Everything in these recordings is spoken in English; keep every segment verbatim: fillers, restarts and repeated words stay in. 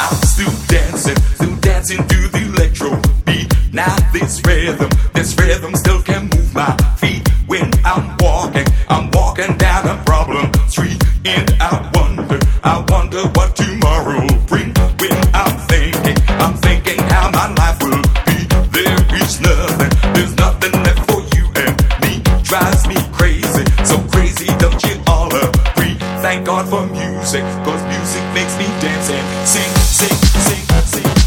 I'm still dancing, still dancing to the electro beat. Now this rhythm, this rhythm still can move my feet. When I'm walking, I'm walking down a problem street, and I wonder, I wonder what tomorrow will bring. When I'm thinking, I'm thinking how my life will be. There is nothing, there's nothing left for you and me. Drives me crazy, so crazy, don't you all agree? Thank God for music, cause music makes me dance and sing, sing, sing, sing, sing.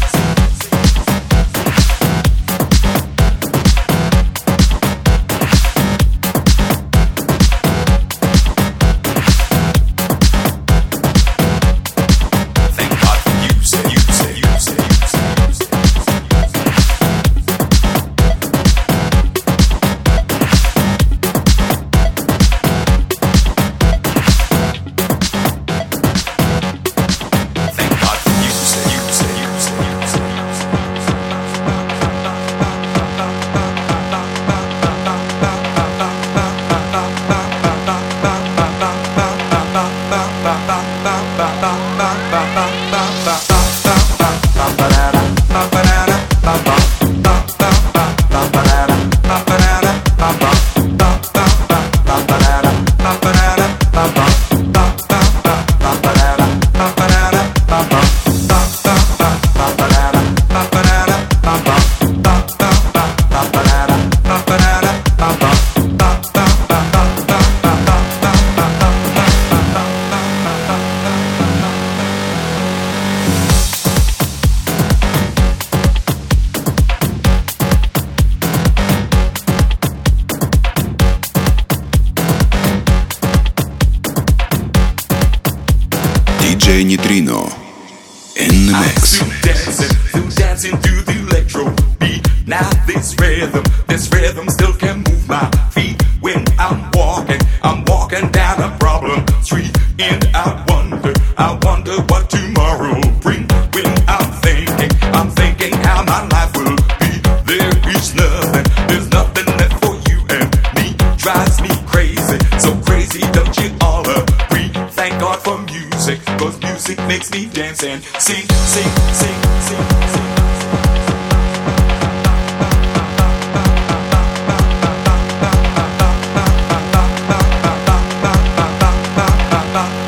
ди джей Neutrino in the mix. I'm still dancing, still dancing to the electro beat. Now this rhythm, this rhythm still can move my feet. When I'm walking, I'm walking down a problem street, and I wonder, I wonder what tomorrow will bring. When I'm thinking, I'm thinking how my life will be. There is nothing, there's nothing left for you and me. Drives me crazy, so crazy, don't you all agree? Thank God for music, cause music makes me dance and sing, sing, sing, sing, sing.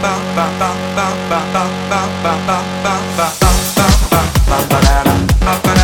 Ba ba ba ba ba ba ba ba ba ba ba ba ba ba ba ba ba